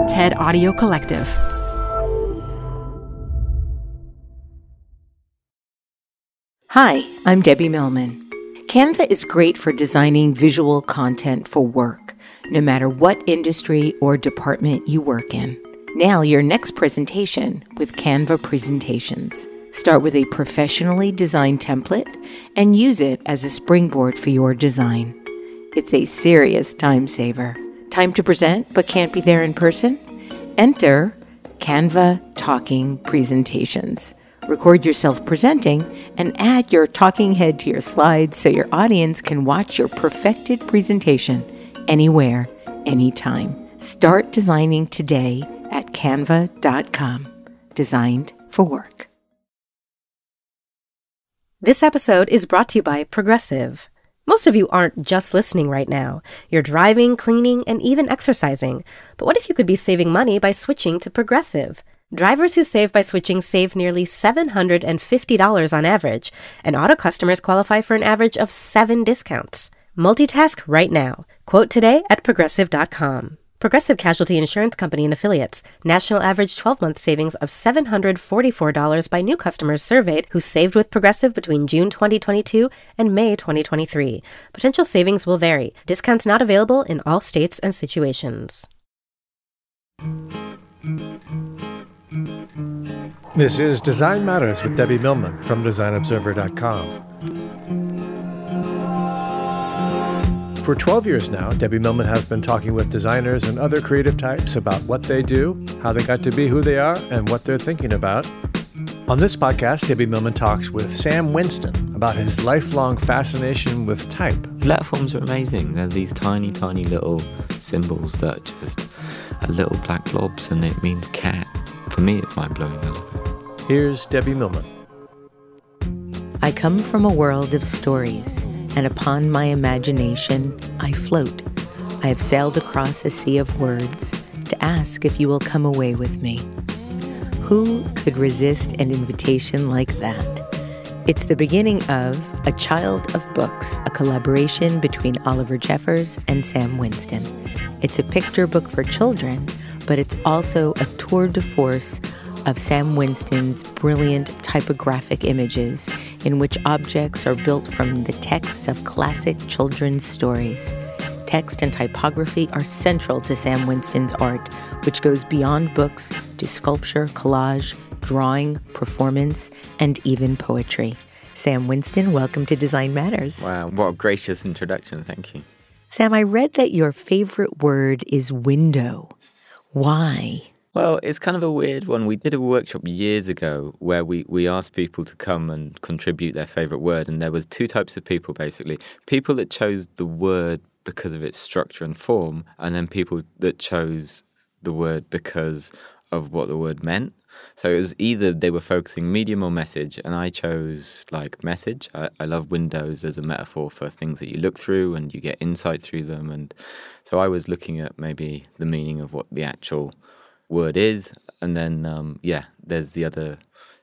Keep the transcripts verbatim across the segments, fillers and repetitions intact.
TED Audio Collective. Hi, I'm Debbie Millman. Canva is great for designing visual content for work, no matter what industry or department you work in. Nail your next presentation with Canva Presentations. Start with a professionally designed template and use it as a springboard for your design. It's a serious time saver. Time to present but can't be there in person? Enter Canva Talking Presentations. Record yourself presenting and add your talking head to your slides so your audience can watch your perfected presentation anywhere, anytime. Start designing today at canva dot com. Designed for work. This episode is brought to you by Progressive. Most of you aren't just listening right now. You're driving, cleaning, and even exercising. But what if you could be saving money by switching to Progressive? Drivers who save by switching save nearly seven hundred fifty dollars on average, and auto customers qualify for an average of seven discounts. Multitask right now. Quote today at progressive dot com. Progressive Casualty Insurance Company and Affiliates. National average twelve-month savings of seven hundred forty-four dollars by new customers surveyed who saved with Progressive between June twenty twenty-two and May twenty twenty-three. Potential savings will vary. Discounts not available in all states and situations. This is Design Matters with Debbie Millman from design observer dot com. For twelve years now, Debbie Millman has been talking with designers and other creative types about what they do, how they got to be who they are, and what they're thinking about. On this podcast, Debbie Millman talks with Sam Winston about his lifelong fascination with type. Letterforms are amazing. They're these tiny, tiny little symbols that just are little black blobs, and it means cat. For me, it's mind-blowing. I love it. Here's Debbie Millman. I come from a world of stories, and upon my imagination, I float. I have sailed across a sea of words to ask if you will come away with me. Who could resist an invitation like that? It's the beginning of A Child of Books, a collaboration between Oliver Jeffers and Sam Winston. It's a picture book for children, but it's also a tour de force of Sam Winston's brilliant typographic images in which objects are built from the texts of classic children's stories. Text and typography are central to Sam Winston's art, which goes beyond books to sculpture, collage, drawing, performance, and even poetry. Sam Winston, welcome to Design Matters. Wow, what a gracious introduction. Thank you. Sam, I read that your favorite word is window. Why? Well, it's kind of a weird one. We did a workshop years ago where we, we asked people to come and contribute their favourite word, and there was two types of people, basically. People that chose the word because of its structure and form, and then people that chose the word because of what the word meant. So it was either they were focusing medium or message, and I chose, like, message. I, I love windows as a metaphor for things that you look through and you get insight through them, and so I was looking at maybe the meaning of what the actual word is, and then um yeah there's the other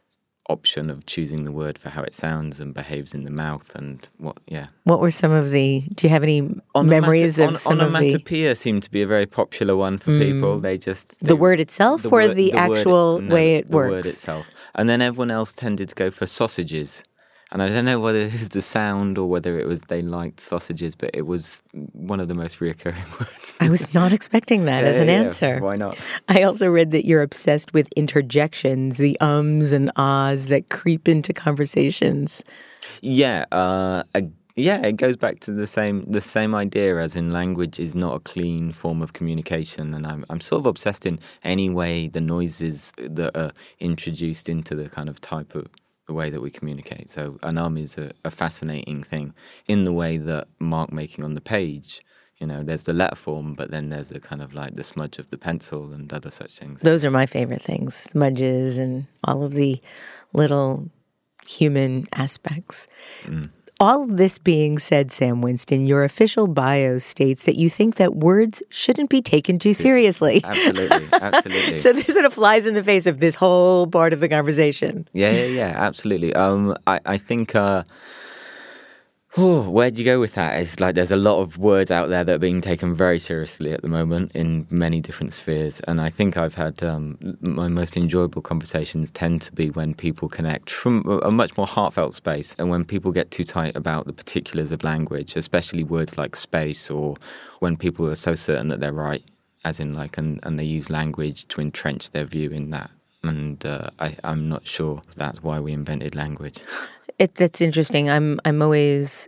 option of choosing the word for how it sounds and behaves in the mouth, and what yeah What were some of the do you have any memories Onomata- of some on, of the onomatopoeia seemed to be a very popular one for Mm. people. They just they, the word itself the or word- the, the word- actual no, way it the works? word itself. And then everyone else tended to go for sausages. And I don't know whether it was the sound or whether it was they liked sausages, but it was one of the most reoccurring words. I was not expecting that Yeah, as an yeah, yeah. answer. Why not? I also read that you're obsessed with interjections, the ums and ahs that creep into conversations. Yeah, uh, a, yeah, it goes back to the same the same idea as in language is not a clean form of communication, and I'm I'm sort of obsessed in any way the noises that are introduced into the kind of type of the way that we communicate. So an um is a, a fascinating thing in the way that mark making on the page. You know, there's the letter form, but then there's the kind of like the smudge of the pencil and other such things. Those are my favorite things, smudges and all of the little human aspects. Mm. All of this being said, Sam Winston, your official bio states that you think that words shouldn't be taken too seriously. Absolutely, absolutely. So this sort of flies in the face of this whole part of the conversation. Yeah, yeah, yeah, absolutely. Um, I, I think uh, Oh, where'd you go with that? It's like there's a lot of words out there that are being taken very seriously at the moment in many different spheres. And I think I've had um, my most enjoyable conversations tend to be when people connect from a much more heartfelt space, and when people get too tight about the particulars of language, especially words like space, or when people are so certain that they're right, as in like, and, and they use language to entrench their view in that. And uh, I, I'm not sure that's why we invented language. It, that's interesting. I'm I'm always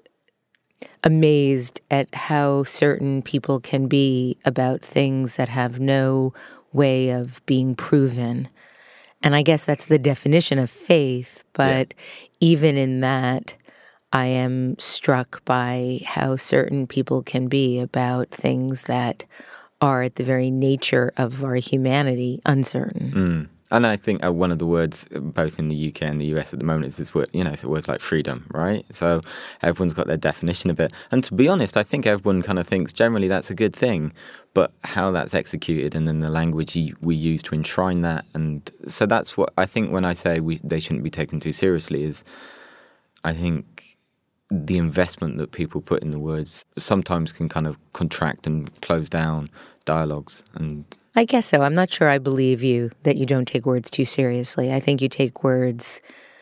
amazed at how certain people can be about things that have no way of being proven. And I guess that's the definition of faith. But yeah. even in that, I am struck by how certain people can be about things that are at the very nature of our humanity uncertain. Mm. And I think uh, one of the words, both in the U K and the U S at the moment, is this word, you know, words like freedom, right? So everyone's got their definition of it. And to be honest, I think everyone kind of thinks generally that's a good thing. But how that's executed, and then the language we use to enshrine that. And so that's what I think when I say we, they shouldn't be taken too seriously is, I think the investment that people put in the words sometimes can kind of contract and close down dialogues. And I guess so. I'm not sure I believe you that you don't take words too seriously. I think you take words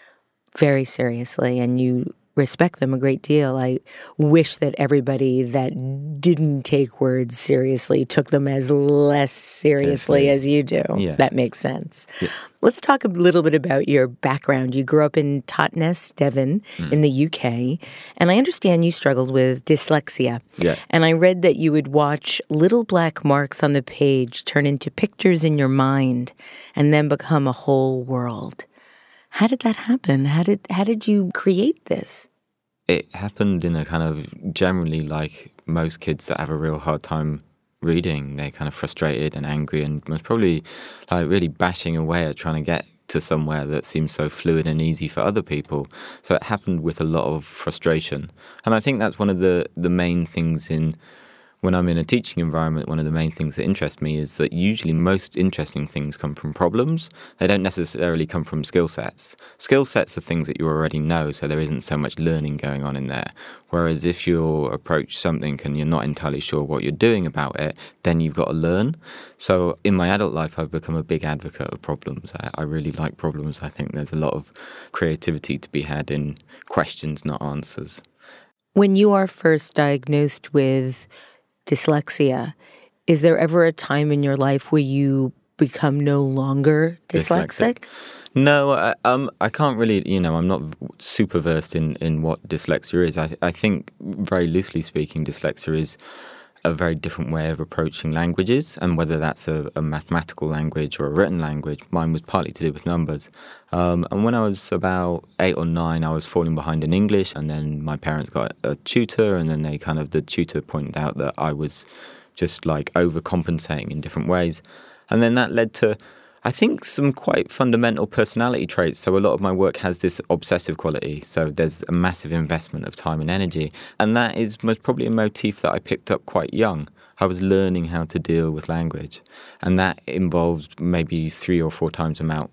very seriously and you respect them a great deal. I wish that everybody that didn't take words seriously took them as less seriously as you do. Yeah. That makes sense. Yeah. Let's talk a little bit about your background. You grew up in Totnes, Devon, mm. in the U K, and I understand you struggled with dyslexia. Yeah. And I read that you would watch little black marks on the page turn into pictures in your mind and then become a whole world. How did that happen? How did how did you create this? It happened in a kind of generally like most kids that have a real hard time reading. They're kind of frustrated and angry and was probably like really bashing away at trying to get to somewhere that seems so fluid and easy for other people. So it happened with a lot of frustration. And I think that's one of the, the main things in when I'm in a teaching environment, one of the main things that interest me is that usually most interesting things come from problems. They don't necessarily come from skill sets. Skill sets are things that you already know, so there isn't so much learning going on in there. Whereas if you approach something and you're not entirely sure what you're doing about it, then you've got to learn. So in my adult life, I've become a big advocate of problems. I, I really like problems. I think there's a lot of creativity to be had in questions, not answers. When you are first diagnosed with dyslexia, is there ever a time in your life where you become no longer dyslexic? dyslexic. No, I, um, I can't really, you know, I'm not super versed in, in what dyslexia is. I, I think, very loosely speaking, dyslexia is a very different way of approaching languages, and whether that's a, a mathematical language or a written language, mine was partly to do with numbers. Um, and when I was about eight or nine, I was falling behind in English, and then my parents got a tutor, and then they kind of, the tutor pointed out that I was just like overcompensating in different ways. And then that led to, I think, some quite fundamental personality traits. So a lot of my work has this obsessive quality. So there's a massive investment of time and energy. And that is most probably a motif that I picked up quite young. I was learning how to deal with language. And that involved maybe three or four times amount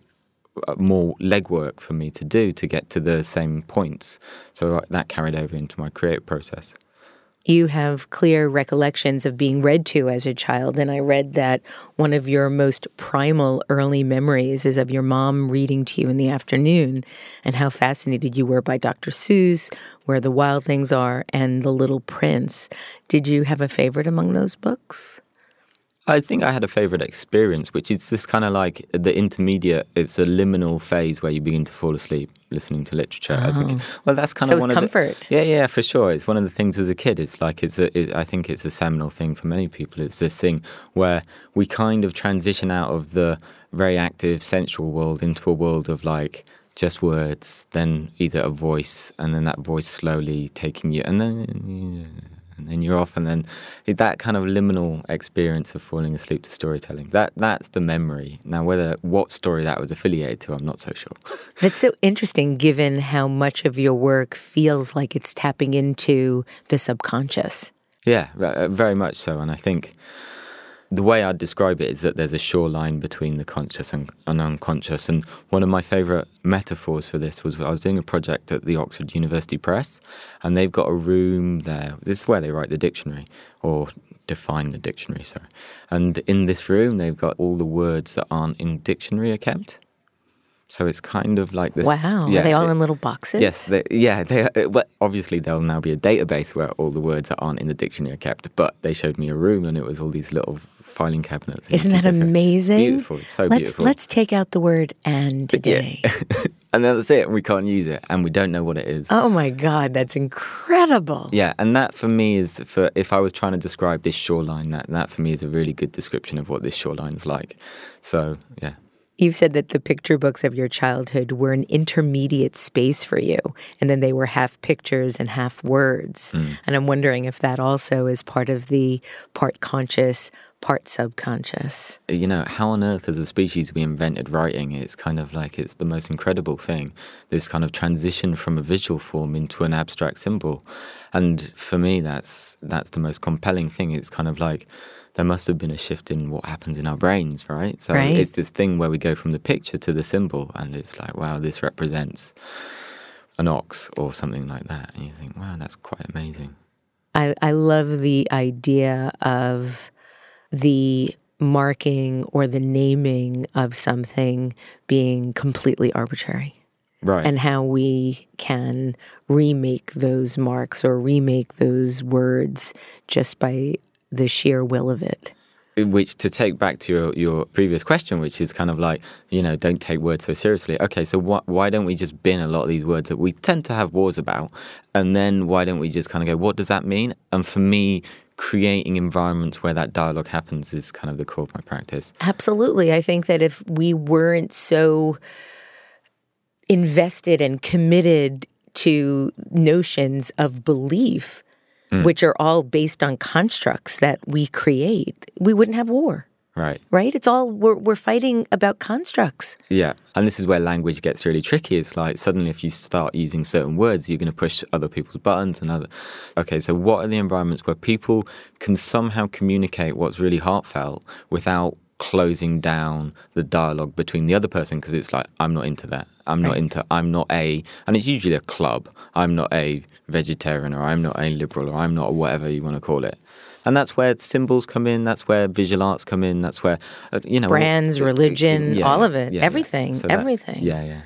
more legwork for me to do to get to the same points. So that carried over into my creative process. You have clear recollections of being read to as a child, and I read that one of your most primal early memories is of your mom reading to you in the afternoon, and how fascinated you were by Doctor Seuss, Where the Wildlings Are, and The Little Prince. Did you have a favorite among those books? I think I had a favorite experience, which is this kind of like the intermediate, it's a liminal phase where you begin to fall asleep listening to literature. Oh. As a kid. Well, that's kind so of one it's of comfort. the, yeah, yeah, for sure. It's one of the things as a kid. It's like, it's a, it, I think it's a seminal thing for many people. It's this thing where we kind of transition out of the very active sensual world into a world of like just words, then either a voice, and then that voice slowly taking you, and then... Yeah, and then you're off, and then that kind of liminal experience of falling asleep to storytelling. That that's the memory. Now, whether what story that was affiliated to, I'm not so sure. That's so interesting, given how much of your work feels like it's tapping into the subconscious. Yeah, very much so. And I think the way I'd describe it is that there's a shoreline between the conscious and, and unconscious. And one of my favourite metaphors for this was I was doing a project at the Oxford University Press, and they've got a room there. This is where they write the dictionary, or define the dictionary, sorry. And in this room, they've got all the words that aren't in the dictionary are kept. So it's kind of like this. Wow. Yeah, Are they all it, in little boxes? Yes. They, yeah. They, well, obviously, there'll now be a database where all the words that aren't in the dictionary are kept. But they showed me a room, and it was all these little filing cabinets. Isn't that amazing? Beautiful. It's so let's, beautiful. Let's take out the word "and" today. Yeah. And then that's it. And we can't use it. And we don't know what it is. Oh, my God. That's incredible. Yeah. And that, for me, is, for if I was trying to describe this shoreline, that, that for me is a really good description of what this shoreline is like. So, yeah. You've said that the picture books of your childhood were an intermediate space for you, and then they were half pictures and half words. Mm. And I'm wondering if that also is part of the part conscious, part subconscious. You know, how on earth as a species we invented writing? It's kind of like it's the most incredible thing, this kind of transition from a visual form into an abstract symbol. And for me, that's that's the most compelling thing. It's kind of like there must have been a shift in what happens in our brains, right? So right. It's this thing where we go from the picture to the symbol, and it's like, wow, this represents an ox or something like that. And you think, wow, that's quite amazing. I, I love the idea of the marking or the naming of something being completely arbitrary. Right. And how we can remake those marks or remake those words just by the sheer will of it. Which, to take back to your, your previous question, which is kind of like, you know, don't take words so seriously. Okay, so wh- why don't we just bin a lot of these words that we tend to have wars about? And then why don't we just kind of go, what does that mean? And for me, creating environments where that dialogue happens is kind of the core of my practice. Absolutely. I think that if we weren't so invested and committed to notions of belief, Mm. which are all based on constructs that we create, we wouldn't have war. Right. Right? It's all, we're, we're fighting about constructs. Yeah. And this is where language gets really tricky. It's like suddenly if you start using certain words, you're going to push other people's buttons and other. Okay, so what are the environments where people can somehow communicate what's really heartfelt without closing down the dialogue between the other person? Because it's like, I'm not into that. I'm not right. into, I'm not a, and it's usually a club. I'm not a vegetarian, or I'm not a liberal, or I'm not a whatever you want to call it. And that's where symbols come in. That's where visual arts come in. That's where, uh, you know. Brands, religion, yeah, all of it. Yeah, everything. so everything. That, yeah, yeah.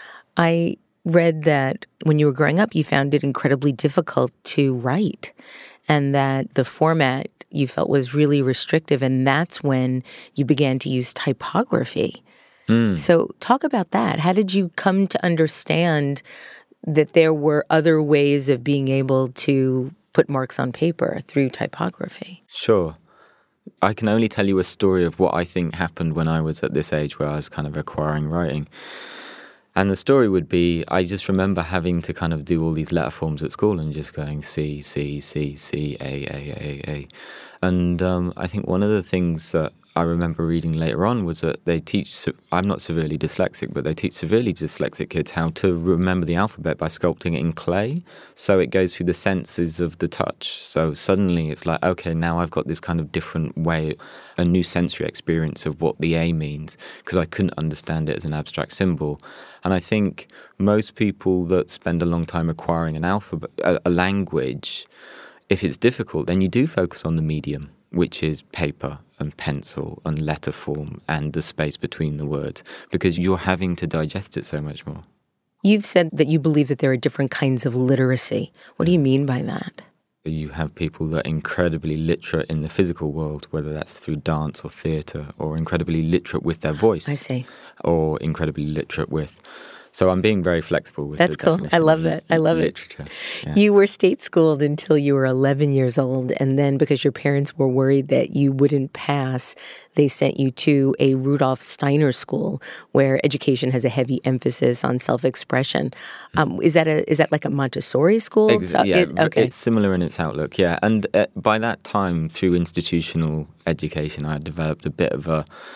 I read that when you were growing up, you found it incredibly difficult to write, and that the format you felt was really restrictive, and that's when you began to use typography. Mm. So talk about that. How did you come to understand that there were other ways of being able to put marks on paper through typography? Sure. I can only tell you a story of what I think happened when I was at this age where I was kind of acquiring writing. And the story would be, I just remember having to kind of do all these letter forms at school and just going C, C, C, C, A, A, A, A. And um, I think one of the things that I remember reading later on was that they teach, I'm not severely dyslexic, but they teach severely dyslexic kids how to remember the alphabet by sculpting it in clay. So it goes through the senses of the touch. So suddenly it's like, okay, now I've got this kind of different way, a new sensory experience of what the A means, because I couldn't understand it as an abstract symbol. And I think most people that spend a long time acquiring an alphabet, a, a language, if it's difficult, then you do focus on the medium, which is paper and pencil and letter form and the space between the words, because you're having to digest it so much more. You've said that you believe that there are different kinds of literacy. What do you mean by that? You have people that are incredibly literate in the physical world, whether that's through dance or theatre, or incredibly literate with their voice. I see. Or incredibly literate with... So I'm being very flexible with That's the cool. I love that. I love literature. it. Yeah. You were state schooled until you were eleven years old, and then because your parents were worried that you wouldn't pass, they sent you to a Rudolf Steiner school where education has a heavy emphasis on self-expression. Um, is that a is that like a Montessori school? Ex- yeah, it, okay. It's similar in its outlook, yeah. And uh, by that time, through institutional education, I had developed a bit of a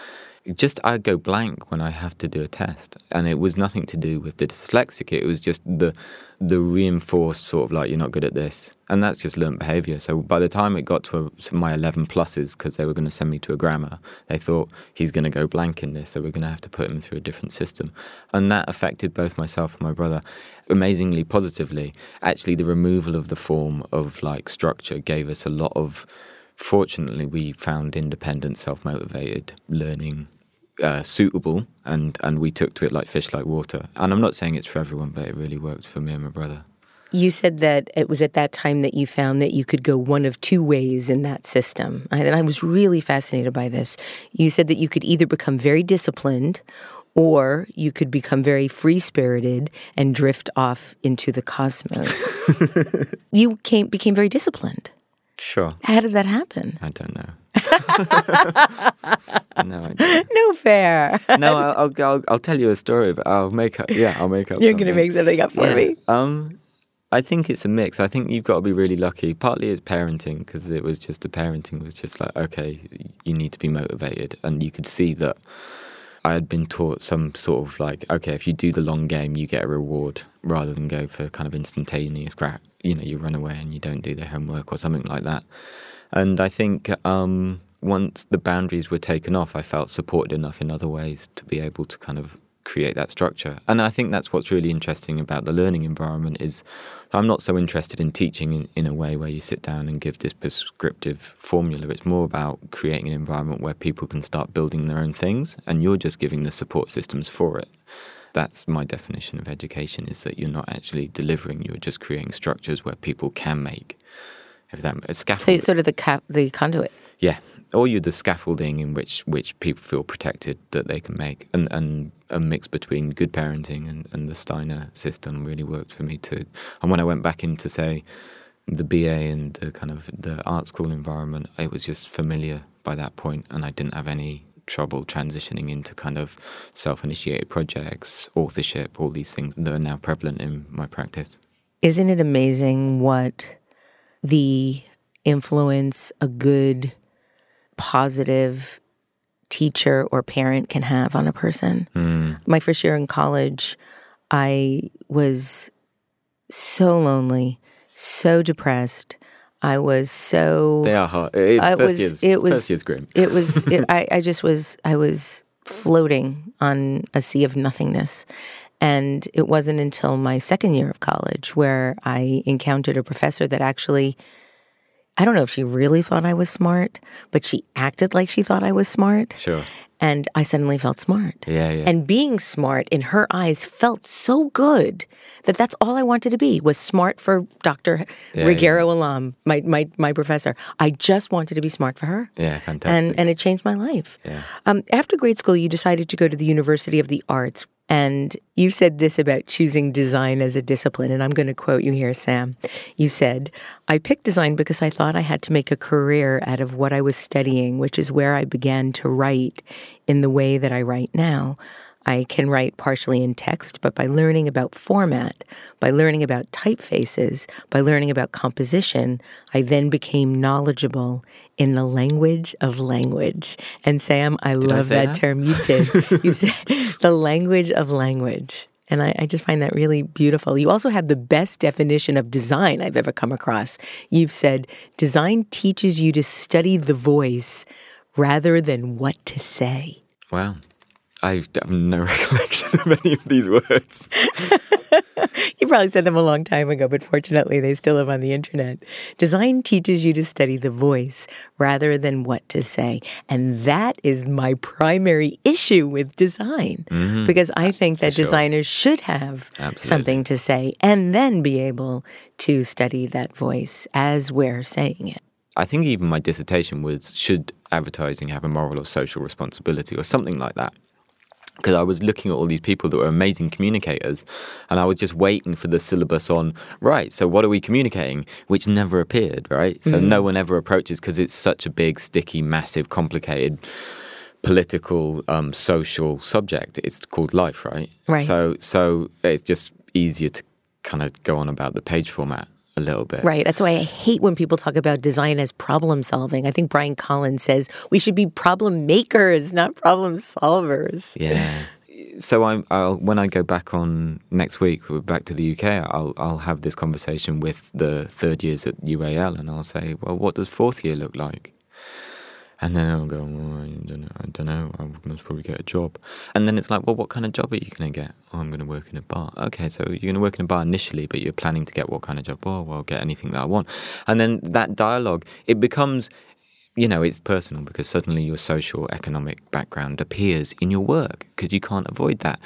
just I go blank when I have to do a test, and it was nothing to do with the dyslexic. It was just the the reinforced sort of like, you're not good at this, and that's just learnt behaviour. So by the time it got to a, my eleven pluses, because they were going to send me to a grammar, they thought he's going to go blank in this, so we're going to have to put him through a different system, and that affected both myself and my brother amazingly positively. Actually, the removal of the form of like structure gave us a lot of. Fortunately, we found independent, self-motivated learning uh, suitable, and, and we took to it like fish like water. And I'm not saying it's for everyone, but it really worked for me and my brother. You said that it was at that time that you found that you could go one of two ways in that system. And I was really fascinated by this. You said that you could either become very disciplined or you could become very free-spirited and drift off into the cosmos. You came, became very disciplined. Sure. How did that happen? I don't know. no, I don't. No fair. No, I'll, I'll I'll I'll tell you a story, but I'll make up. Yeah, I'll make up. You're something. going to make something up for yeah. me. Um, I think it's a mix. I think you've got to be really lucky. Partly it's parenting, because it was just the parenting was just like, okay, you need to be motivated, and you could see that I had been taught some sort of like, okay, if you do the long game, you get a reward, rather than go for kind of instantaneous crack. You know, you run away and you don't do their homework or something like that. And I think um, once the boundaries were taken off, I felt supported enough in other ways to be able to kind of create that structure. And I think that's what's really interesting about the learning environment is I'm not so interested in teaching in, in a way where you sit down and give this prescriptive formula. It's more about creating an environment where people can start building their own things, and you're just giving the support systems for it. That's my definition of education, is that you're not actually delivering, you're just creating structures where people can make. If that, a scaffold. So sort of the cap, the conduit. Yeah. Or you're the scaffolding in which, which people feel protected that they can make. And, and a mix between good parenting and, and the Steiner system really worked for me too. And when I went back into, say, the B A and the kind of the art school environment, it was just familiar by that point, and I didn't have any trouble transitioning into kind of self-initiated projects, authorship, all these things that are now prevalent in my practice. Isn't it amazing what the influence a good, positive teacher or parent can have on a person? Mm. My first year in college, I was so lonely, so depressed. I was so... They are hard. It, I first was, year's, it was, first year's grim. It was, it, I, I just was, I was floating on a sea of nothingness. And it wasn't until my second year of college where I encountered a professor that actually, I don't know if she really thought I was smart, but she acted like she thought I was smart. Sure. And I suddenly felt smart. Yeah, yeah. And being smart in her eyes felt so good that that's all I wanted to be, was smart for Doctor Yeah, Rigero yeah. Alam, my, my my professor. I just wanted to be smart for her. Yeah, fantastic. And, and it changed my life. Yeah. Um, after grade school, you decided to go to the University of the Arts. And you said this about choosing design as a discipline, and I'm going to quote you here, Sam. You said, "I picked design because I thought I had to make a career out of what I was studying, which is where I began to write in the way that I write now. I can write partially in text, but by learning about format, by learning about typefaces, by learning about composition, I then became knowledgeable in the language of language." And Sam, I did love I that, that term. You did. You said the language of language. And I, I just find that really beautiful. You also have the best definition of design I've ever come across. You've said, design teaches you to study the voice rather than what to say. Wow. I have no recollection of any of these words. You probably said them a long time ago, but fortunately they still live on the internet. Design teaches you to study the voice rather than what to say. And that is my primary issue with design, mm-hmm. because I think that sure. designers should have Absolutely. something to say and then be able to study that voice as we're saying it. I think even my dissertation was, should advertising have a moral or social responsibility or something like that? Because I was looking at all these people that were amazing communicators, and I was just waiting for the syllabus on, right, so what are we communicating? Which never appeared, right? So mm-hmm. no one ever approaches, because it's such a big, sticky, massive, complicated political, um, social subject. It's called life, right? Right. So, so it's just easier to kind of go on about the page format. a little bit. Right. That's why I hate when people talk about design as problem solving. I think Brian Collins says we should be problem makers, not problem solvers. Yeah. So I'm, I'll, when I go back on next week, we're back to the U K, I'll I'll have this conversation with the third years at U A L, and I'll say, well, what does fourth year look like? And then I'll go, well, I don't know, I don't know, I must probably get a job. And then it's like, well, what kind of job are you going to get? Oh, I'm going to work in a bar. Okay, so you're going to work in a bar initially, but you're planning to get what kind of job? Oh, well, get anything that I want. And then that dialogue, it becomes, you know, it's personal because suddenly your social, economic background appears in your work because you can't avoid that.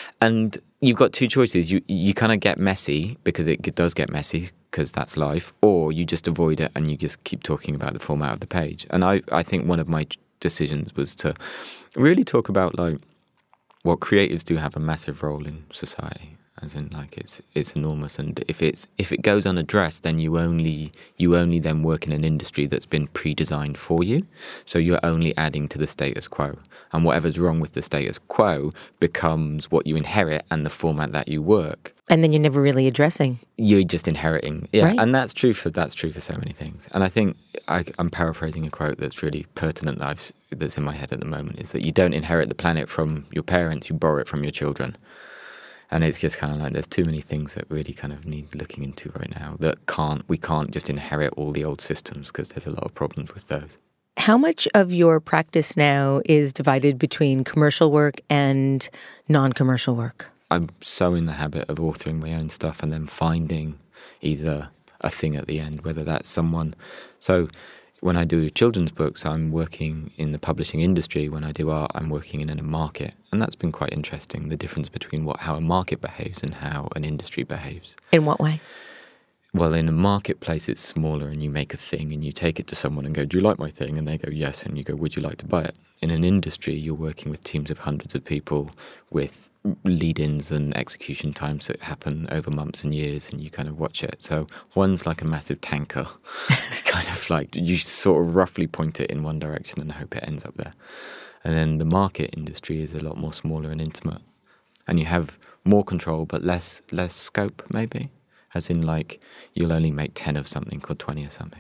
And you've got two choices. You you kind of get messy because it does get messy because that's life, or you just avoid it and you just keep talking about the format of the page. And I, I think one of my decisions was to really talk about like what creatives do have a massive role in society. As in, like it's it's enormous, and if it's if it goes unaddressed, then you only you only then work in an industry that's been pre-designed for you. So you're only adding to the status quo, and whatever's wrong with the status quo becomes what you inherit and the format that you work. And then you're never really addressing. You're just inheriting, yeah, right. And that's true for that's true for so many things. And I think I, I'm paraphrasing a quote that's really pertinent that I've, that's in my head at the moment is that you don't inherit the planet from your parents, you borrow it from your children. And it's just kind of like there's too many things that really kind of need looking into right now that can't, we can't just inherit all the old systems because there's a lot of problems with those. How much of your practice now is divided between commercial work and non-commercial work? I'm so in the habit of authoring my own stuff and then finding either a thing at the end, whether that's someone. So when I do children's books, I'm working in the publishing industry. When I do art, I'm working in a market. And that's been quite interesting, the difference between what how a market behaves and how an industry behaves. In what way? Well, in a marketplace, it's smaller and you make a thing and you take it to someone and go, do you like my thing? And they go, yes. And you go, would you like to buy it? In an industry, you're working with teams of hundreds of people with lead-ins and execution times that happen over months and years, and you kind of watch it. So one's like a massive tanker. Kind of like you sort of roughly point it in one direction and hope it ends up there. And then the market industry is a lot more smaller and intimate. And you have more control but less less scope, maybe. As in, like, you'll only make ten of something or twenty of something.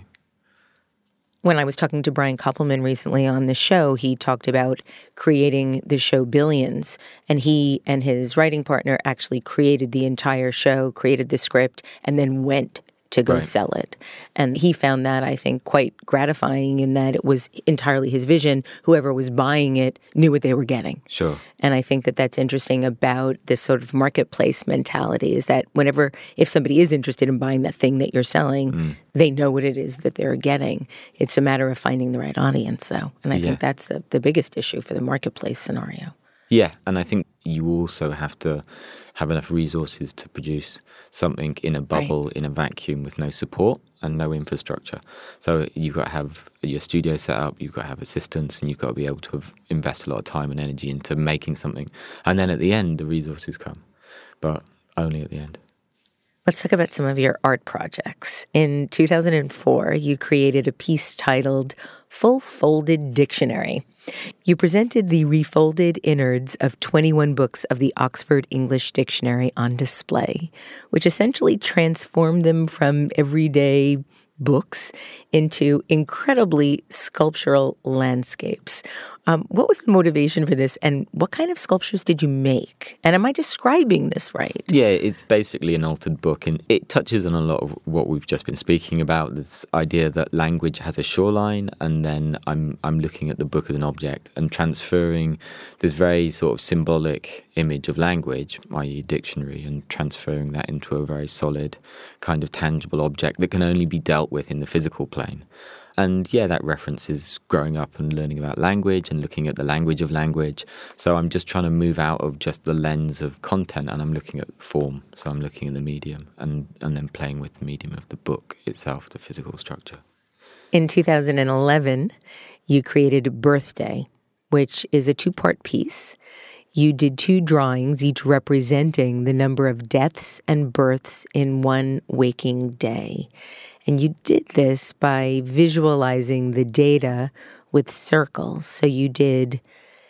When I was talking to Brian Koppelman recently on the show, he talked about creating the show Billions. And he and his writing partner actually created the entire show, created the script, and then went to go right. sell it. And he found that, I think, quite gratifying in that it was entirely his vision. Whoever was buying it knew what they were getting. Sure. And I think that that's interesting about this sort of marketplace mentality is that whenever, if somebody is interested in buying that thing that you're selling, mm. they know what it is that they're getting. It's a matter of finding the right audience, though. And I yeah. think that's the, the biggest issue for the marketplace scenario. Yeah, and I think you also have to have enough resources to produce something in a bubble, right. in a vacuum with no support and no infrastructure. So you've got to have your studio set up, you've got to have assistants, and you've got to be able to have, invest a lot of time and energy into making something. And then at the end, the resources come, but only at the end. Let's talk about some of your art projects. In two thousand four, you created a piece titled Full Folded Dictionary. You presented the refolded innards of twenty-one books of the Oxford English Dictionary on display, which essentially transformed them from everyday books into incredibly sculptural landscapes. Um, what was the motivation for this, and what kind of sculptures did you make? And am I describing this right? Yeah, it's basically an altered book, and it touches on a lot of what we've just been speaking about, this idea that language has a shoreline, and then I'm I'm looking at the book as an object and transferring this very sort of symbolic image of language, that is dictionary, and transferring that into a very solid kind of tangible object that can only be dealt with in the physical plane. And yeah, that references growing up and learning about language and looking at the language of language. So I'm just trying to move out of just the lens of content, and I'm looking at form. So I'm looking at the medium and, and then playing with the medium of the book itself, the physical structure. In two thousand eleven, you created Birthday, which is a two-part piece. You did two drawings, each representing the number of deaths and births in one waking day. And you did this by visualizing the data with circles. So you did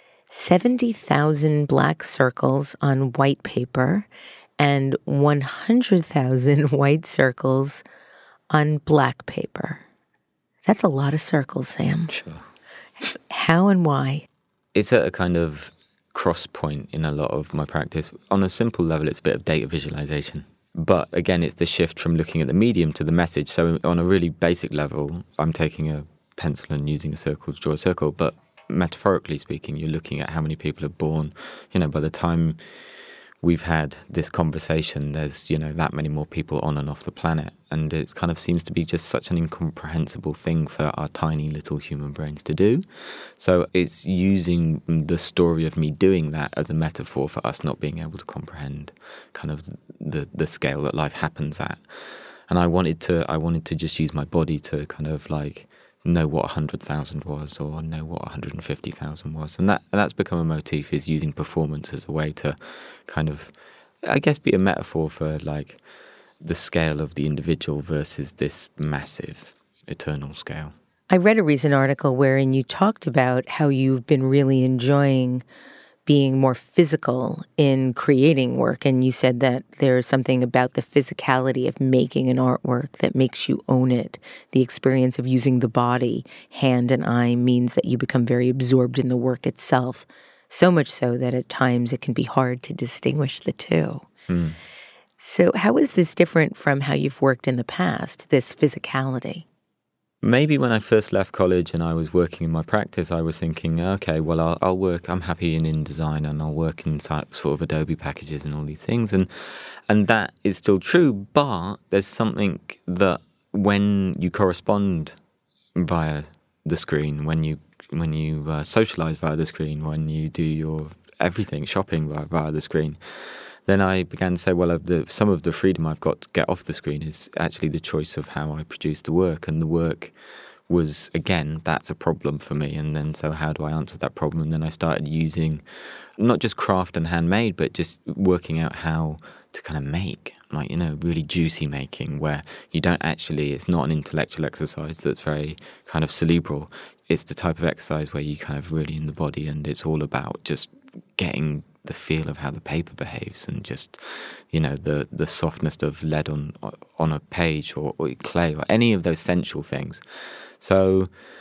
seventy thousand black circles on white paper and one hundred thousand white circles on black paper. That's a lot of circles, Sam. Sure. How and why? It's at a kind of cross point in a lot of my practice. On a simple level, it's a bit of data visualization. But again, it's the shift from looking at the medium to the message. So on a really basic level, I'm taking a pencil and using a circle to draw a circle. But metaphorically speaking, you're looking at how many people are born. You know, by the time we've had this conversation, there's, you know, that many more people on and off the planet. And it kind of seems to be just such an incomprehensible thing for our tiny little human brains to do. So it's using the story of me doing that as a metaphor for us not being able to comprehend kind of the, the scale that life happens at. And I wanted to, I wanted to just use my body to kind of like know what one hundred thousand was or know what one hundred fifty thousand was. And that and that's become a motif, is using performance as a way to kind of, I guess, be a metaphor for like the scale of the individual versus this massive eternal scale. I read a recent article wherein you talked about how you've been really enjoying being more physical in creating work, and you said that there's something about the physicality of making an artwork that makes you own it. The experience of using the body, hand and eye, means that you become very absorbed in the work itself, so much so that at times it can be hard to distinguish the two. Mm. So how is this different from how you've worked in the past, this physicality? Maybe when I first left college and I was working in my practice, I was thinking, okay, well, I'll, I'll work, I'm happy in InDesign and I'll work in sort of Adobe packages and all these things. And and that is still true, but there's something that when you correspond via the screen, when you when you uh, socialize via the screen, when you do your everything, shopping via, via the screen, then I began to say, well, of the, some of the freedom I've got to get off the screen is actually the choice of how I produce the work. And the work was, again, that's a problem for me. And then so how do I answer that problem? And then I started using not just craft and handmade, but just working out how to kind of make, like, you know, really juicy making, where you don't actually, it's not an intellectual exercise that's very kind of cerebral. It's the type of exercise where you kind of really in the body, and it's all about just getting the feel of how the paper behaves, and just, you know, the the softness of lead on on a page, or, or clay, or any of those sensual things. So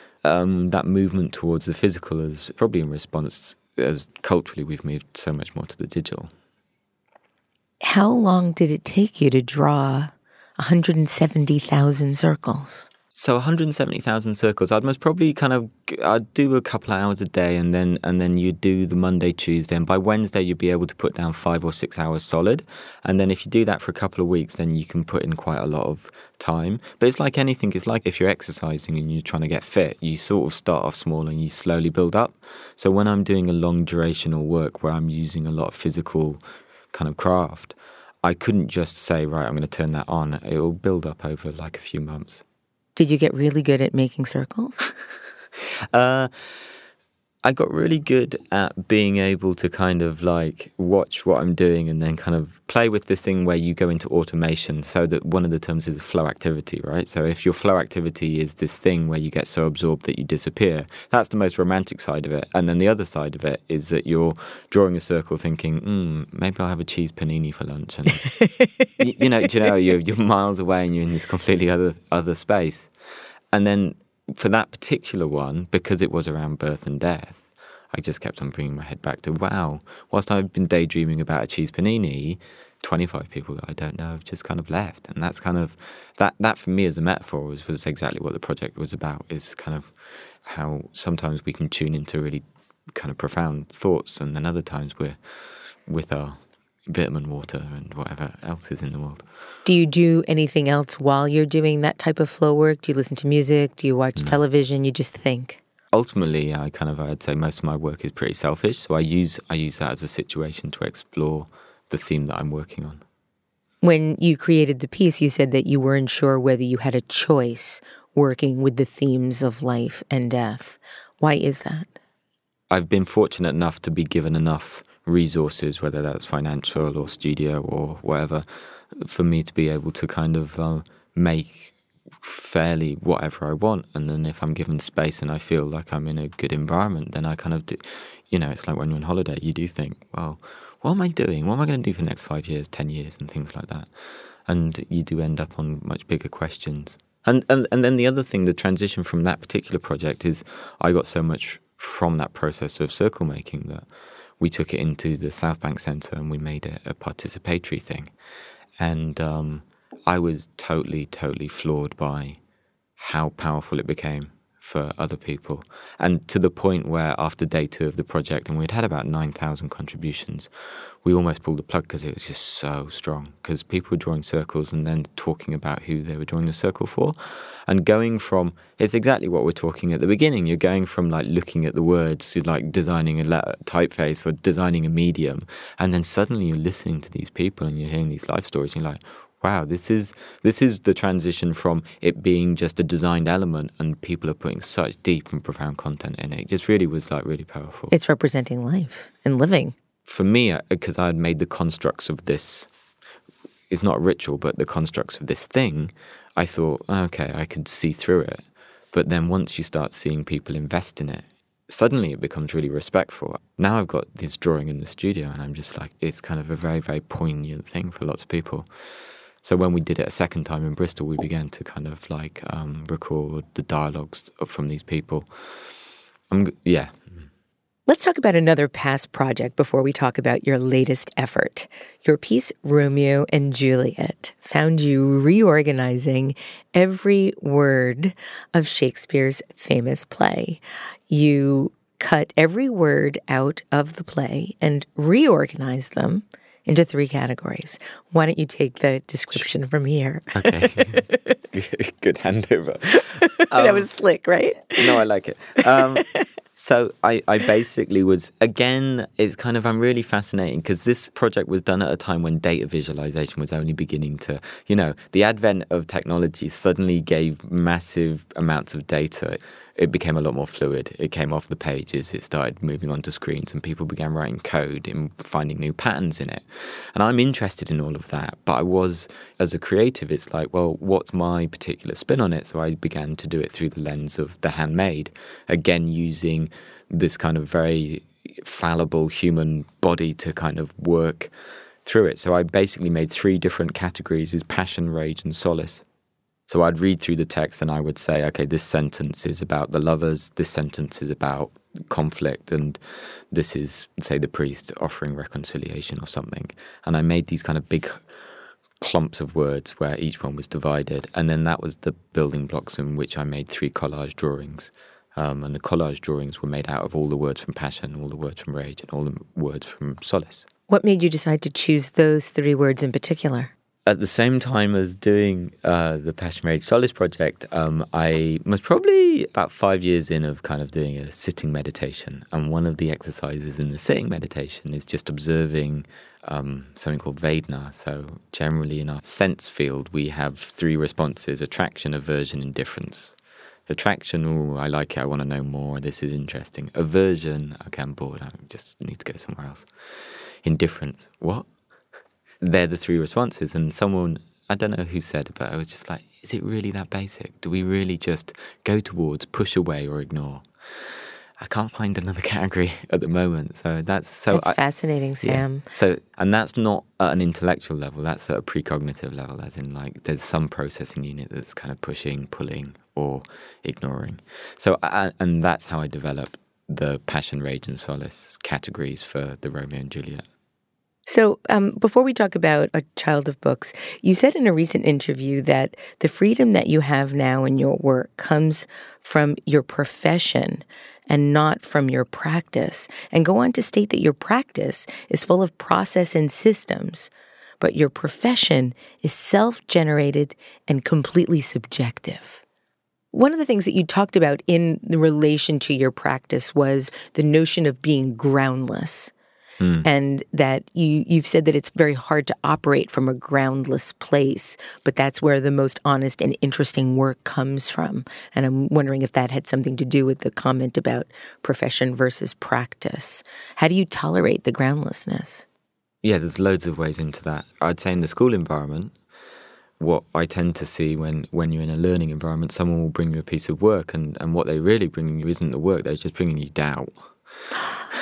um, that movement towards the physical is probably in response, as culturally we've moved so much more to the digital. How long did it take you to draw one hundred seventy thousand circles? So one hundred seventy thousand circles, I'd most probably kind of, I'd do a couple of hours a day, and then and then you'd do the Monday, Tuesday, and by Wednesday you'd be able to put down five or six hours solid. And then if you do that for a couple of weeks, then you can put in quite a lot of time. But it's like anything, it's like if you're exercising and you're trying to get fit, you sort of start off small and you slowly build up. So when I'm doing a long durational work where I'm using a lot of physical kind of craft, I couldn't just say, right, I'm going to turn that on. It will build up over like a few months. Did you get really good at making circles? uh, I got really good at being able to kind of like watch what I'm doing and then kind of play with this thing where you go into automation. So that one of the terms is flow activity, right? So if your flow activity is this thing where you get so absorbed that you disappear, that's the most romantic side of it. And then the other side of it is that you're drawing a circle thinking, hmm, maybe I'll have a cheese panini for lunch. And you, you know, do you know, you're, you're miles away and you're in this completely other other space. And then for that particular one, because it was around birth and death, I just kept on bringing my head back to, wow, whilst I've been daydreaming about a cheese panini, twenty-five people that I don't know have just kind of left. And that's kind of, that that for me as a metaphor was, was exactly what the project was about, is kind of how sometimes we can tune into really kind of profound thoughts, and then other times we're with our vitamin water and whatever else is in the world. Do you do anything else while you're doing that type of flow work? Do you listen to music? Do you watch mm. television? You just think? Ultimately, I kind of, I'd say most of my work is pretty selfish. So I use I use that as a situation to explore the theme that I'm working on. When you created the piece, you said that you weren't sure whether you had a choice working with the themes of life and death. Why is that? I've been fortunate enough to be given enough resources, whether that's financial or studio or whatever, for me to be able to kind of uh, make fairly whatever I want. And then if I'm given space and I feel like I'm in a good environment, then I kind of do, you know, it's like when you're on holiday, you do think, well, what am I doing? What am I going to do for the next five years, ten years and things like that? and you do end up on much bigger questions. And, and and then the other thing, the transition from that particular project is I got so much from that process of circle making that we took it into the South Bank Centre and we made it a participatory thing. And um, I was totally, totally floored by how powerful it became for other people. And to the point where after day two of the project, and we'd had about nine thousand contributions, we almost pulled the plug because it was just so strong. Because people were drawing circles and then talking about who they were drawing the circle for. And going from, it's exactly what we're talking at the beginning. You're going from like looking at the words to like designing a letter, typeface or designing a medium. And then suddenly you're listening to these people and you're hearing these life stories and you're like, wow, this is this is the transition from it being just a designed element and people are putting such deep and profound content in it. It just really was like really powerful. It's representing life and living. For me, because I had made the constructs of this, it's not a ritual, but the constructs of this thing, I thought, okay, I could see through it. But then once you start seeing people invest in it, suddenly it becomes really respectful. Now I've got this drawing in the studio and I'm just like, it's kind of a very, very poignant thing for lots of people. So when we did it a second time in Bristol, we began to kind of like um, record the dialogues from these people. Um, yeah. Let's talk about another past project before we talk about your latest effort. Your piece, Romeo and Juliet, found you reorganizing every word of Shakespeare's famous play. You cut every word out of the play and reorganized them into three categories. Why don't you take the description from here? Okay. Good handover. Um, that was slick, right? No, I like it. Um, so I, I basically was, again, it's kind of, I'm really fascinating because this project was done at a time when data visualization was only beginning to, you know, the advent of technology suddenly gave massive amounts of data. It became a lot more fluid. It came off the pages. It started moving onto screens and people began writing code and finding new patterns in it. And I'm interested in all of that. But I was, as a creative, it's like, well, what's my particular spin on it? So I began to do it through the lens of the handmade, again, using this kind of very fallible human body to kind of work through it. So I basically made three different categories: is passion, rage, and solace. So I'd read through the text and I would say, okay, this sentence is about the lovers, this sentence is about conflict, and this is, say, the priest offering reconciliation or something. And I made these kind of big clumps of words where each one was divided. And then that was the building blocks in which I made three collage drawings. Um, and the collage drawings were made out of all the words from passion, all the words from rage, and all the words from solace. What made you decide to choose those three words in particular? At the same time as doing uh, the Passion, Rage, Solace project, um, I was probably about five years in of kind of doing a sitting meditation. And one of the exercises in the sitting meditation is just observing um, something called Vedana. So generally in our sense field, we have three responses: attraction, aversion, indifference. Attraction, oh, I like it, I want to know more, this is interesting. Aversion, okay, I'm bored, I just need to go somewhere else. Indifference, what? They're the three responses. And someone, I don't know who said it, but I was just like, is it really that basic? Do we really just go towards, push away, or ignore? I can't find another category at the moment. So that's so That's I, fascinating, Sam. Yeah. So, and that's not at an intellectual level, that's at a precognitive level, as in like there's some processing unit that's kind of pushing, pulling, or ignoring. So, I, and that's how I developed the Passion, Rage, and Solace categories for the Romeo and Juliet. So um, before we talk about A Child of Books, you said in a recent interview that the freedom that you have now in your work comes from your profession and not from your practice, and go on to state that your practice is full of process and systems, but your profession is self-generated and completely subjective. One of the things that you talked about in relation to your practice was the notion of being groundless. Mm. And that you, you've said that it's very hard to operate from a groundless place, but that's where the most honest and interesting work comes from. And I'm wondering if that had something to do with the comment about profession versus practice. How do you tolerate the groundlessness? Yeah, there's loads of ways into that. I'd say in the school environment, what I tend to see when, when you're in a learning environment, someone will bring you a piece of work, and, and what they're really bringing you isn't the work, they're just bringing you doubt.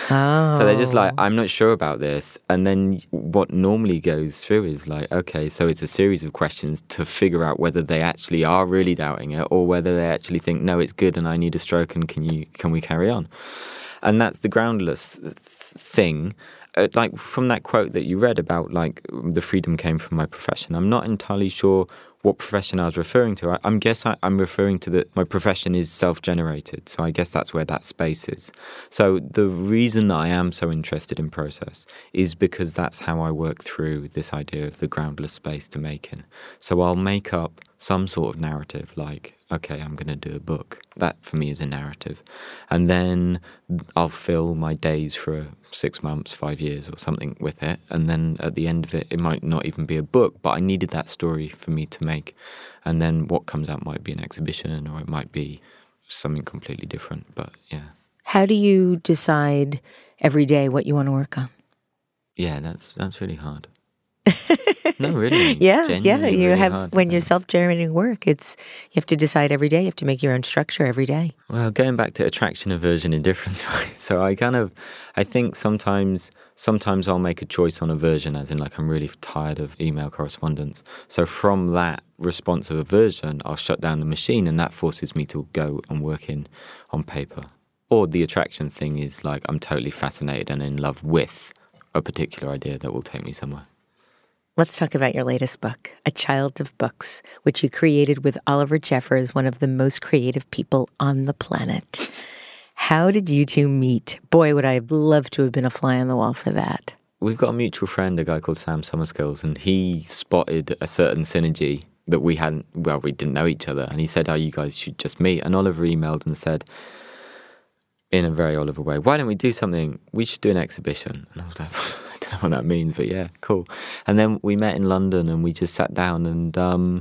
Oh. So they're just like, I'm not sure about this. And then what normally goes through is like, okay, so it's a series of questions to figure out whether they actually are really doubting it or whether they actually think, no, it's good and I need a stroke and can you can we carry on? And that's the groundless thing. Uh, like from that quote that you read about like the freedom came from my profession, I'm not entirely sure what profession I was referring to. I, I guess I, I'm referring to that my profession is self-generated. So I guess that's where that space is. So the reason that I am so interested in process is because that's how I work through this idea of the groundless space to make in. So I'll make up some sort of narrative like, okay, I'm going to do a book. That for me is a narrative. And then I'll fill my days for six months, five years or something with it. And then at the end of it, it might not even be a book, but I needed that story for me to make. And then what comes out might be an exhibition or it might be something completely different. But yeah. How do you decide every day what you want to work on? Yeah, that's that's really hard. No, really. yeah, yeah. You really have hard. when you're self-generating work, it's you have to decide every day. You have to make your own structure every day. Well, going back to attraction, aversion, indifference, right? So I kind of, I think sometimes, sometimes I'll make a choice on aversion, as in like I'm really tired of email correspondence. So from that response of aversion, I'll shut down the machine, and that forces me to go and work in on paper. Or the attraction thing is like I'm totally fascinated and in love with a particular idea that will take me somewhere. Let's talk about your latest book, A Child of Books, which you created with Oliver Jeffers, one of the most creative people on the planet. How did you two meet? Boy, would I have loved to have been a fly on the wall for that. We've got a mutual friend, a guy called Sam Summerskills, and he spotted a certain synergy that we hadn't, well, we didn't know each other. And he said, oh, you guys should just meet. And Oliver emailed and said, in a very Oliver way, why don't we do something? We should do an exhibition. And I was like, I don't know what that means, but yeah, cool. And then we met in London and we just sat down and um,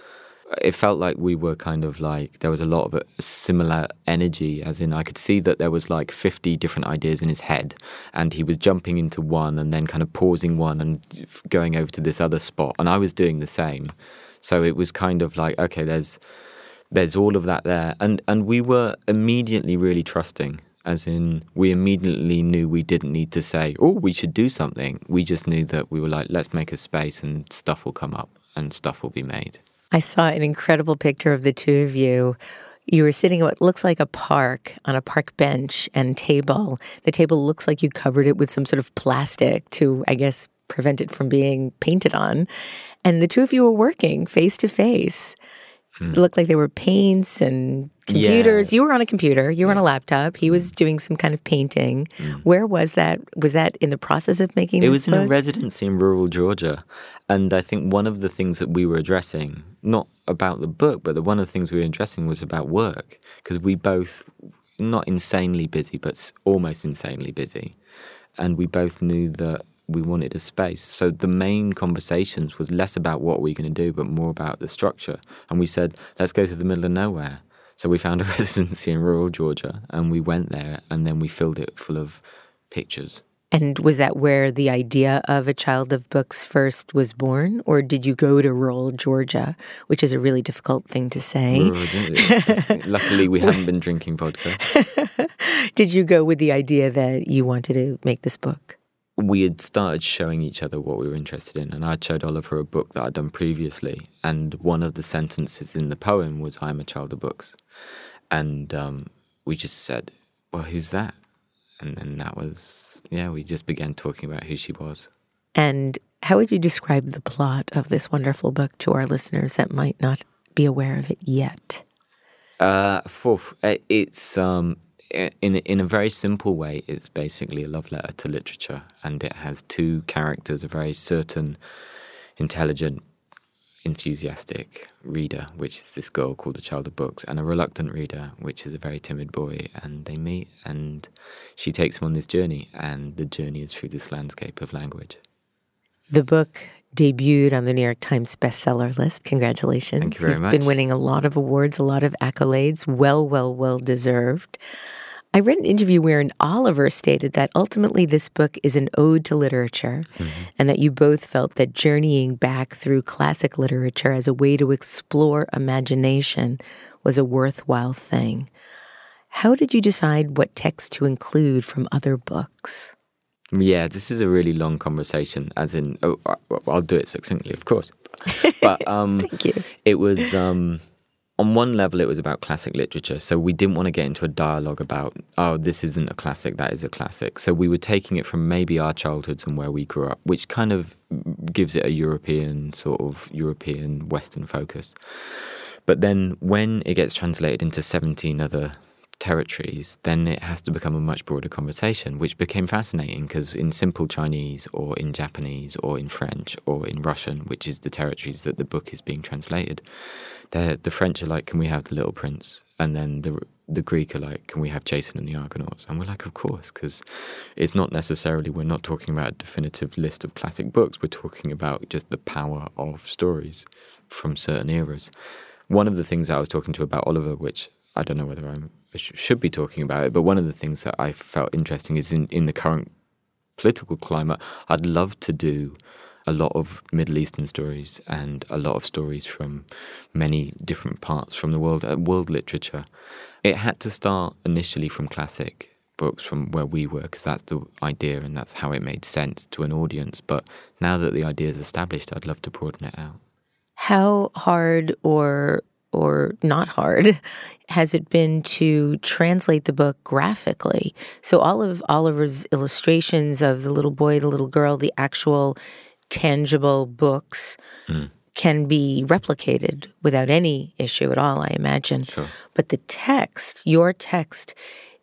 it felt like we were kind of like, there was a lot of a similar energy, as in I could see that there was like fifty different ideas in his head and he was jumping into one and then kind of pausing one and going over to this other spot. And I was doing the same. So it was kind of like, okay, there's there's all of that there. And, and we were immediately really trusting. As in, we immediately knew we didn't need to say, oh, we should do something. We just knew that we were like, let's make a space and stuff will come up and stuff will be made. I saw an incredible picture of the two of you. You were sitting at what looks like a park, on a park bench and table. The table looks like you covered it with some sort of plastic to, I guess, prevent it from being painted on. And the two of you were working face to face. It looked like there were paints and computers. Yeah. You were on a computer. You were yeah. on a laptop. He was doing some kind of painting. Mm. Where was that? Was that in the process of making it this book? It was in a residency in rural Georgia. And I think one of the things that we were addressing, not about the book, but the, one of the things we were addressing was about work. Because we both, not insanely busy, but almost insanely busy. And we both knew that we wanted a space. So the main conversations was less about what we're going to do, but more about the structure. And we said, let's go to the middle of nowhere. So we found a residency in rural Georgia and we went there and then we filled it full of pictures. And was that where the idea of A Child of Books first was born? Or did you go to rural Georgia, which is a really difficult thing to say? Rural, luckily, we haven't been drinking vodka. Did you go with the idea that you wanted to make this book? We had started showing each other what we were interested in, and I'd showed Oliver a book that I'd done previously, and one of the sentences in the poem was, I'm a child of books. And um, we just said, well, who's that? And then that was, yeah, we just began talking about who she was. And how would you describe the plot of this wonderful book to our listeners that might not be aware of it yet? Uh, it's... Um, In in a very simple way, it's basically a love letter to literature, and it has two characters: a very certain, intelligent, enthusiastic reader, which is this girl called A Child of Books, and a reluctant reader, which is a very timid boy. And they meet, and she takes him on this journey, and the journey is through this landscape of language. The book debuted on the New York Times bestseller list. Congratulations. Thank you very You've much. been winning a lot of awards, a lot of accolades. Well, well, well deserved. I read an interview wherein Oliver stated that ultimately this book is an ode to literature, mm-hmm. and that you both felt that journeying back through classic literature as a way to explore imagination was a worthwhile thing. How did you decide what text to include from other books? Yeah, this is a really long conversation, as in, oh, I'll do it succinctly, of course. But um, Thank you. It was, um, on one level, it was about classic literature. So we didn't want to get into a dialogue about, oh, this isn't a classic, that is a classic. So we were taking it from maybe our childhoods and where we grew up, which kind of gives it a European, sort of European Western focus. But then when it gets translated into seventeen other territories, then it has to become a much broader conversation, which became fascinating because in simple Chinese or in Japanese or in French or in Russian, which is the territories that the book is being translated, the French are like, can we have The Little Prince? And then the the Greek are like, can we have Jason and the Argonauts? And we're like, of course, because it's not necessarily, we're not talking about a definitive list of classic books, we're talking about just the power of stories from certain eras. One of the things that I was talking to about Oliver, which I don't know whether I'm, I should be talking about it, but one of the things that I felt interesting is in, in the current political climate, I'd love to do a lot of Middle Eastern stories and a lot of stories from many different parts from the world, uh, world literature. It had to start initially from classic books from where we were, because that's the idea and that's how it made sense to an audience. But now that the idea is established, I'd love to broaden it out. How hard or or not hard has it been to translate the book graphically? So all of Oliver's illustrations of the little boy, the little girl, the actual tangible books mm. can be replicated without any issue at all, I imagine. Sure. But the text, your text,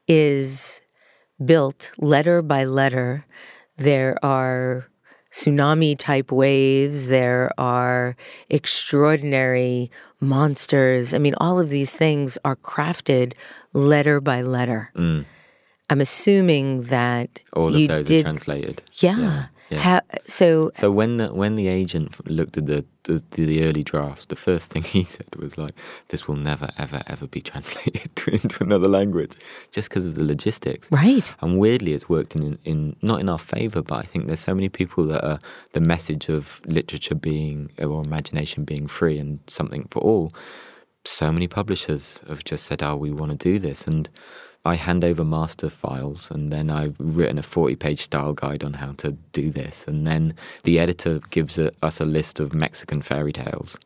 is built letter by letter. There are tsunami-type waves. There are extraordinary monsters. I mean, all of these things are crafted letter by letter. Mm. I'm assuming that all you of those did, are translated. Yeah. yeah. Yeah. How, so, so when the when the agent looked at the, the the early drafts, the first thing he said was like, "This will never, ever, ever be translated to, into another language, just because of the logistics." Right. And weirdly, it's worked in in not in our favour, but I think there's so many people that are the message of literature being or imagination being free and something for all. So many publishers have just said, "Oh, we want to do this," and I hand over master files, and then I've written a forty-page style guide on how to do this. And then the editor gives a, us a list of Mexican fairy tales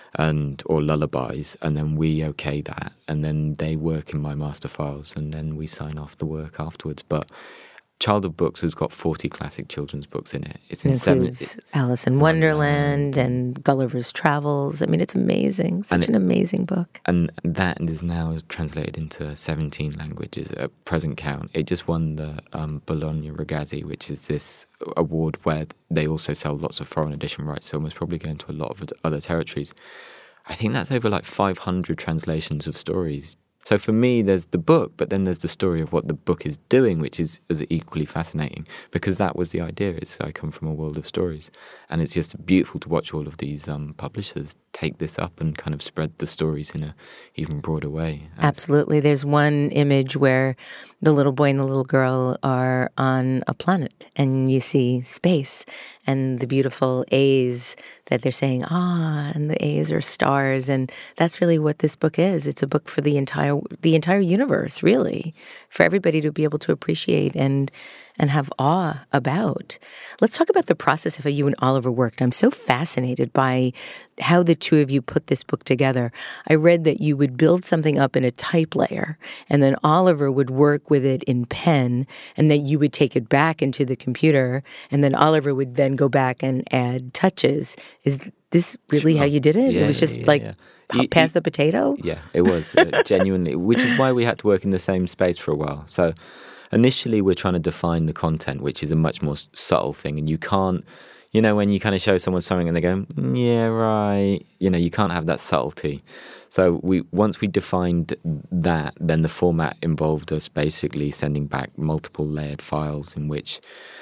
and or lullabies, and then we okay that. And then they work in my master files, and then we sign off the work afterwards. But Child of Books has got forty classic children's books in it. It's in it includes seven, it, Alice in Wonderland and Gulliver's Travels. I mean, it's amazing. Such an it, amazing book. And that is now translated into seventeen languages at present count. It just won the um, Bologna Ragazzi, which is this award where they also sell lots of foreign edition rights, so it must probably go into a lot of other territories. I think that's over like five hundred translations of stories. So for me, there's the book, but then there's the story of what the book is doing, which is, is equally fascinating, because that was the idea. It's I come from a world of stories, and it's just beautiful to watch all of these um, publishers take this up and kind of spread the stories in a even broader way. And absolutely. There's one image where the little boy and the little girl are on a planet, and you see space and the beautiful A's that they're saying, ah, and the A's are stars. And that's really what this book is. It's a book for the entire the entire universe, really, for everybody to be able to appreciate and and have awe about. Let's talk about the process of how you and Oliver worked. I'm so fascinated by how the two of you put this book together. I read that you would build something up in a type layer, and then Oliver would work with it in pen, and then you would take it back into the computer, and then Oliver would then go back and add touches. Is this really sure. how you did it? Yeah, it was just yeah, like yeah. p- pass the potato? Yeah, it was, uh, genuinely, which is why we had to work in the same space for a while. So initially, we're trying to define the content, which is a much more subtle thing. And you can't, you know, when you kind of show someone something and they go, mm, yeah, right, you know, you can't have that subtlety. So we once we defined that, then the format involved us basically sending back multiple layered files in which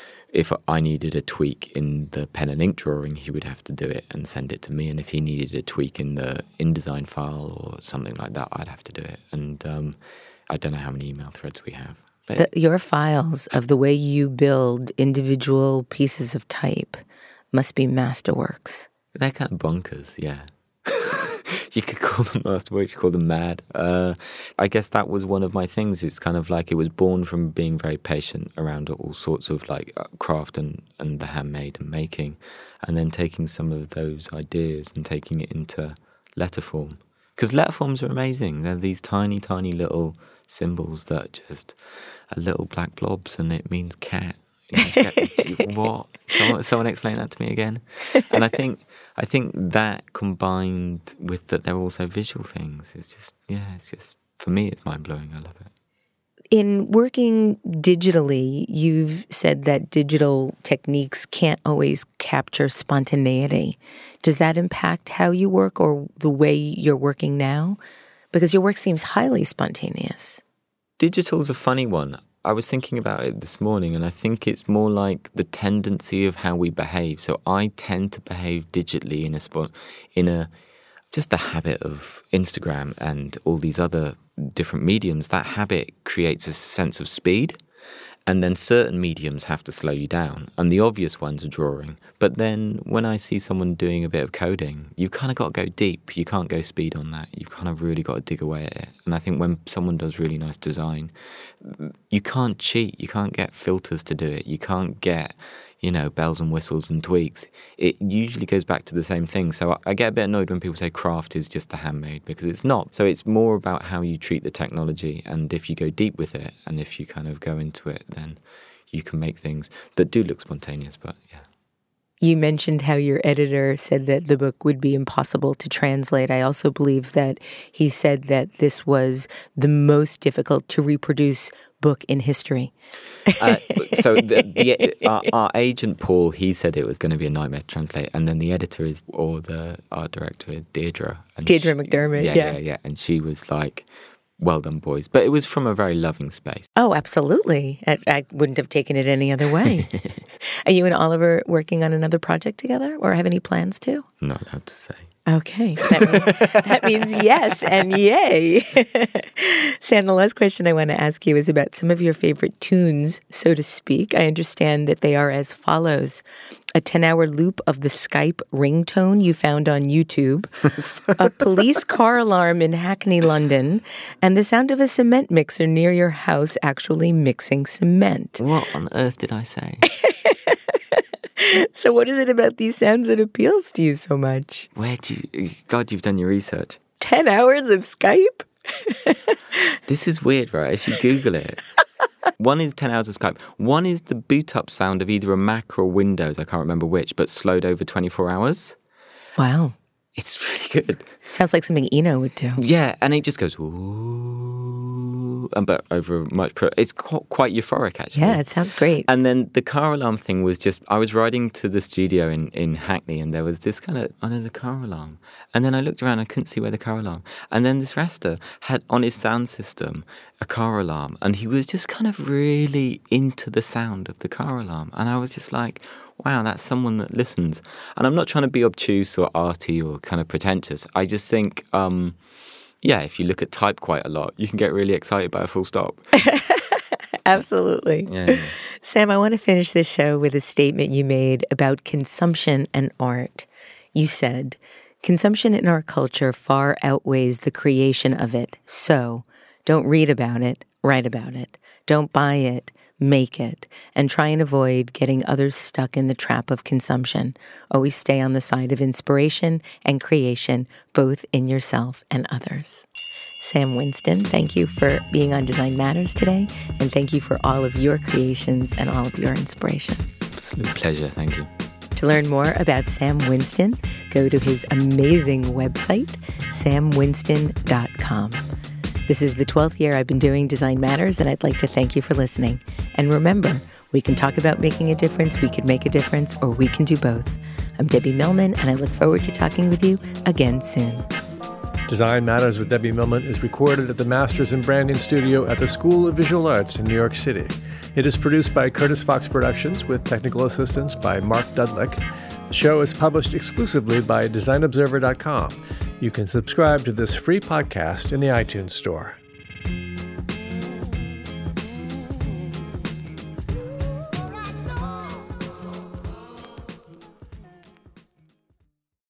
if I needed a tweak in the pen and ink drawing, he would have to do it and send it to me. And if he needed a tweak in the InDesign file or something like that, I'd have to do it. And um, I don't know how many email threads we have. The, your files of the way you build individual pieces of type must be masterworks. They're kind of bonkers, yeah. You could call them masterful, you could call them mad. Uh, I guess that was one of my things. It's kind of like it was born from being very patient around all sorts of like craft and, and the handmade and making, and then taking some of those ideas and taking it into letter form. Because letter forms are amazing. They're these tiny, tiny little symbols that just are little black blobs, and it means cat. You know, what? Someone, someone explain that to me again. And I think I think that combined with that they're also visual things. It's just yeah. It's just for me, it's mind blowing. I love it. In working digitally, you've said that digital techniques can't always capture spontaneity. Does that impact how you work or the way you're working now? Because your work seems highly spontaneous. Digital's a funny one. I was thinking about it this morning, and I think it's more like the tendency of how we behave. So I tend to behave digitally in a spot, in a just the habit of Instagram and all these other different mediums. That habit creates a sense of speed, and then certain mediums have to slow you down, and the obvious ones are drawing. But then when I see someone doing a bit of coding, you kind of got to go deep. You can't go speed on that. You kind of really got to dig away at it. And I think when someone does really nice design, you can't cheat. You can't get filters to do it. You can't get, you know, bells and whistles and tweaks. It usually goes back to the same thing. So I get a bit annoyed when people say craft is just the handmade, because it's not. So it's more about how you treat the technology, and if you go deep with it, and if you kind of go into it, then you can make things that do look spontaneous, but yeah. You mentioned how your editor said that the book would be impossible to translate. I also believe that he said that this was the most difficult to reproduce book in history. uh, so the, the, our, our agent, Paul, he said it was going to be a nightmare to translate. And then the editor is, or the art director is Deirdre. And Deirdre she, McDermott, yeah, yeah. Yeah, yeah. And she was like, well done, boys. But it was from a very loving space. Oh, absolutely. I, I wouldn't have taken it any other way. Are you and Oliver working on another project together, or have any plans to? Not allowed to say. Okay. That means, that means yes and yay. Sam, the last question I want to ask you is about some of your favorite tunes, so to speak. I understand that they are as follows. A ten-hour loop of the Skype ringtone you found on YouTube, a police car alarm in Hackney, London, and the sound of a cement mixer near your house actually mixing cement. What on earth did I say? So what is it about these sounds that appeals to you so much? Where do you... God, you've done your research. Ten hours of Skype? This is weird, right? If you Google it. One is ten hours of Skype. One is the boot up sound of either a Mac or Windows, I can't remember which, but slowed over twenty-four hours. Wow. It's really good. Sounds like something Eno would do. Yeah, and it just goes, ooh, and but over much, pro- it's qu- quite euphoric, actually. Yeah, it sounds great. And then the car alarm thing was just, I was riding to the studio in, in Hackney, and there was this kind of, oh, there's a car alarm. And then I looked around, I couldn't see where the car alarm. And then this Rasta had on his sound system a car alarm, and he was just kind of really into the sound of the car alarm. And I was just like, wow, that's someone that listens. And I'm not trying to be obtuse or arty or kind of pretentious. I just think, um, yeah, if you look at type quite a lot, you can get really excited by a full stop. Absolutely. Yeah, yeah. Sam, I want to finish this show with a statement you made about consumption and art. You said, consumption in our culture far outweighs the creation of it. So don't read about it, write about it. Don't buy it, make it, and try and avoid getting others stuck in the trap of consumption. Always stay on the side of inspiration and creation, both in yourself and others. Sam Winston, thank you for being on Design Matters today, and thank you for all of your creations and all of your inspiration. Absolute pleasure, thank you. To learn more about Sam Winston, go to his amazing website, sam winston dot com. This is the twelfth year I've been doing Design Matters, and I'd like to thank you for listening. And remember, we can talk about making a difference, we can make a difference, or we can do both. I'm Debbie Millman, and I look forward to talking with you again soon. Design Matters with Debbie Millman is recorded at the Masters in Branding Studio at the School of Visual Arts in New York City. It is produced by Curtis Fox Productions with technical assistance by Mark Dudlick. The show is published exclusively by design observer dot com. You can subscribe to this free podcast in the iTunes Store.